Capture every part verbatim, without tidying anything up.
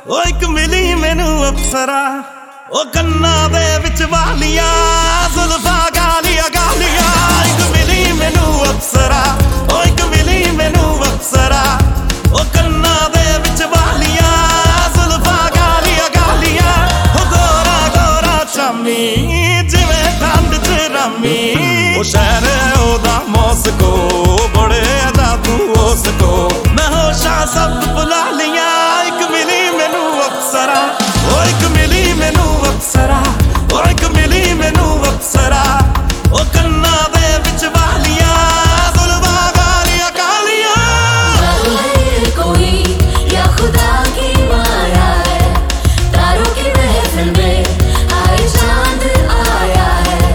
ओ एक मिली मैनू अप्सरा ओ कन्ना दे विच वालियां जुल्फा गालियां गालियां। एक मिली मैनू अप्सरा ओ एक मिली मैनू अप्सरा ओ कन्ना दे विच वालियां जुल्फा गालियां गालियां। ओ गोरा गोरा चामी जिवें ठंड च रामी ओ शहर ओदा मॉस्को बड़े जादू उसको मैं होशां सब भुला लियां। एक मिली मैनू अप्सरा ओ एक मिली मैनू अप्सरा ओ एक मिली मैनू अप्सरा ओ कन्ना दे विच वालियां जुल्फा गालियां गालियां। जादू है कोई या खुदा की माया है, तारों की महफिल में आए चांद आया है।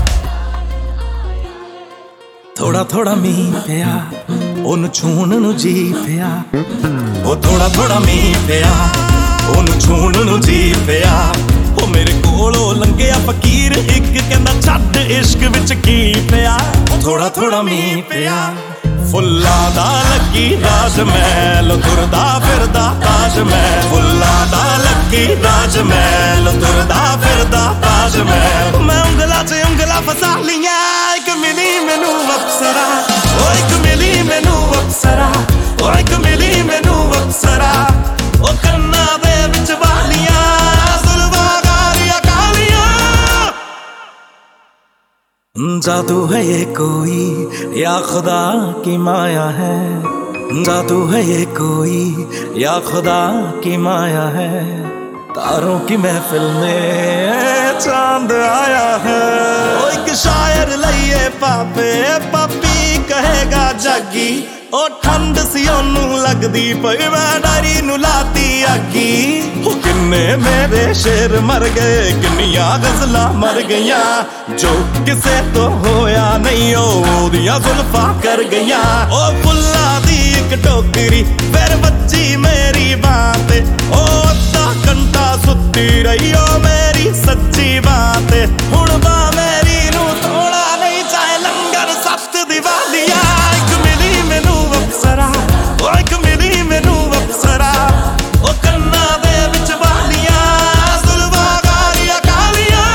थोड़ा थोड़ा मीह पिया ओनू छूण नू जी पिया ओ थोड़ा थोड़ा मीह पिया ओनू छूण नू जी पिया। ओ मेरे कोलों लंघिया फकीर इक कहंदा छड्ड इश्क विच की पिया। थोड़ा थोड़ा मीह पिया फुल्लां दा लगी राज महल तुरदा फिरदा ताज महल। फुल्लां दा लगी राज महल तुरदा फिरदा ताज महल। मैं उंगला च उंगला फसा लियां एक मिली मैनू अप्सरा ओ एक मिली मैनू अप्सरा ओ एक मिली मैनू अप्सरा ओ कन्ना दे विच वालियां जुल्फा गालियां गालियां। जादू है ये कोई या खुदा की माया है, जादू है ये कोई या खुदा की माया है। तारों की महफिल में चांद आया है। ओ एक शायर लइए पापे पापी कहेगा जागी ओ ठंड सी ओनू लगदी पई मैं डायरी नू लाती आगी। ओ किन्ने मेरे शेर मर गए किन्नियां गज़लां मर गईयां जो किसे तो होया नहीं ओदियां जुल्फां कर गईयां। ओ फुल्लां दी इक टोकरी फिर बच्ची मेरी बात ओ अद्धा घंटा सुत्ती रही ओ मेरी सच्ची बात। हुण बा मेरी नू थोड़ा नहीं चाहे लंगर सख्त दिवालियां। एक मिली मैनू अप्सरा ओ एक मिली मैनू अप्सरा ओ कन्ना दे विच वालियां जुल्फा गालियां गालियां।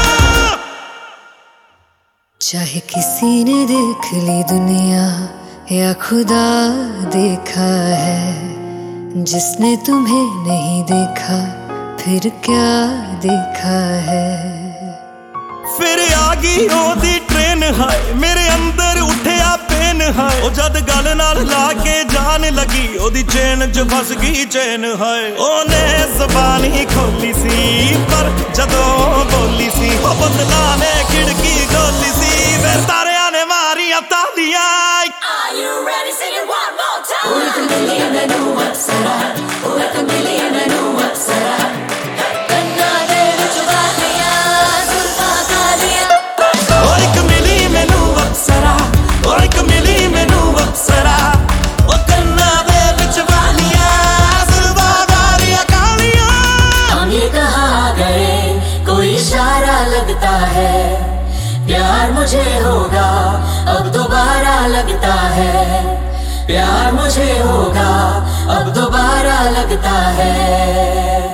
चाहे किसी ने देख ली दुनिया या खुदा देखा है, जिसने तुम्हें नहीं देखा फिर क्या देखा है। फिर आगी ओदी ट्रेन हाय मेरे अंदर उठिया पेन हाय। ओ जद गल नाल लाके जान लगी ओदी चेन च फस गई चेन हाय। ओने ज़बान ही खोली सी पर जदों बोली सी ओ बदला ने खिड़की खोली सी फिर तारियां ने मारियां तालियां। Are you ready? Sing it one more time. Oh, एक मिली मैनू अप्सरा ओ एक मिली मैनू अप्सरा कन्ना दे विच वालियां जुल्फां गालियां। ओ एक मिली मैनू अप्सरा ओ एक मिली मैनू अप्सरा ओ कन्ना दे विच वालियां जुल्फां गालियां गालियां। हम ये कहाँ गए कोई इशारा लगता है, प्यार मुझे होगा अब दोबारा लगता है। प्यार मुझे होगा अब दोबारा लगता है।